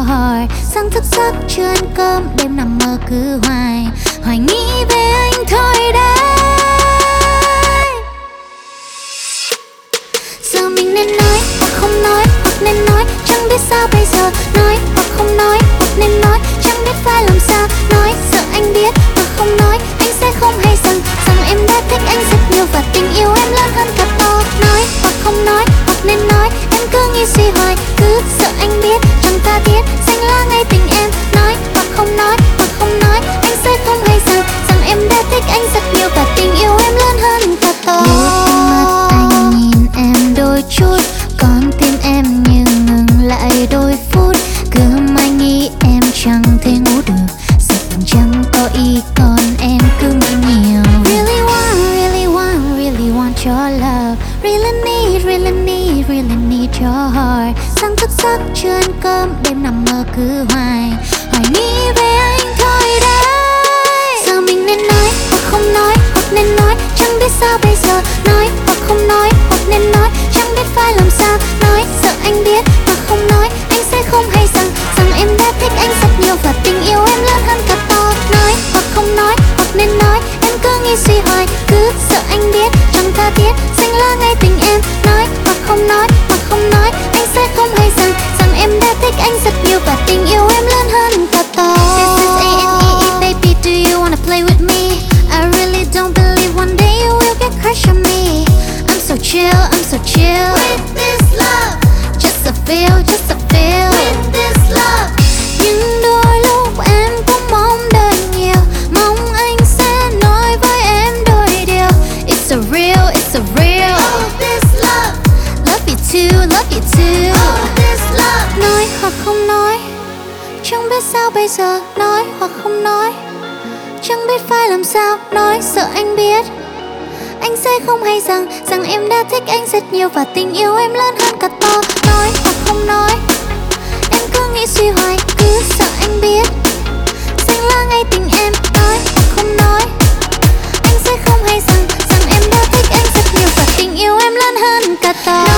hỏi. Sáng thức giấc chưa ăn cơm, đêm nằm mơ cứ hoài hoài nghĩ về anh thôi đấy. Giờ mình nên nói hoặc không nói, hoặc nên nói chẳng biết sao bây giờ. Nói hoặc không nói, hoặc nên nói chẳng biết phải làm sao. Nói sợ anh biết mà không nói, anh sẽ không hay rằng em đã thích anh rất nhiều và tình yêu em lớn hơn cả to. Nói hoặc không nói, hoặc nên nói em cứ nghĩ suy hoài, cứ sợ anh biết chẳng tha thiết xanh lá ngay tình em. Nói hoặc không nói, hoặc không nói anh sẽ không hay rằng em đã thích anh rất nhiều và tình yêu em lớn hơn cả to. Mắt anh nhìn em đôi chút, con tim em như ngừng lại đôi phút. Cứ mãi nghĩ em chẳng thể ngủ được, sợ chẳng có ý còn em cứ nghĩ nhiều. Really want your love, really need your heart. Sáng thức giấc chưa ăn cơm, đêm nằm mơ cứ hoài nghĩ về anh thôi đấy. Giờ mình nên nói hoặc không nói, hoặc nên nói chẳng biết sao bây giờ. Nói hoặc không nói, hoặc nên nói chẳng biết phải làm sao. Nói sợ anh biết mà không nói, anh sẽ không hay rằng em đã thích anh rất nhiều và tình yêu em lớn hơn cả to. Nói hoặc không nói, hoặc nên nói em cứ nghĩ suy hoài, cứ sợ anh biết chẳng tha thiết xanh lá ngay tình em. Nói hoặc không nói, hoặc không nói anh sẽ không hay rằng em đã thích anh rất nhiều và tình yêu em lớn hơn cả to. This is A-N-E-E, baby, do you wanna play with me? I really don't believe one day you will get crush on me. I'm so chill with this love, just a feel with this love. Nhưng đôi lúc em cũng mong đợi nhiều, mong anh sẽ nói với em đôi điều. It's a real oh this love, love you too oh this love. Nói hoặc không nói chẳng biết sao bây giờ. Nói hoặc không nói chẳng biết phải làm sao. Nói sợ anh biết anh sẽ không hay rằng em đã thích anh rất nhiều và tình yêu em lớn hơn cả to. Nói hoặc không nói em cứ nghĩ suy hoài, cứ sợ anh biết xanh lá ngay tình em. Nói hoặc không nói anh sẽ không hay rằng em đã thích anh rất nhiều và tình yêu em lớn hơn cả to.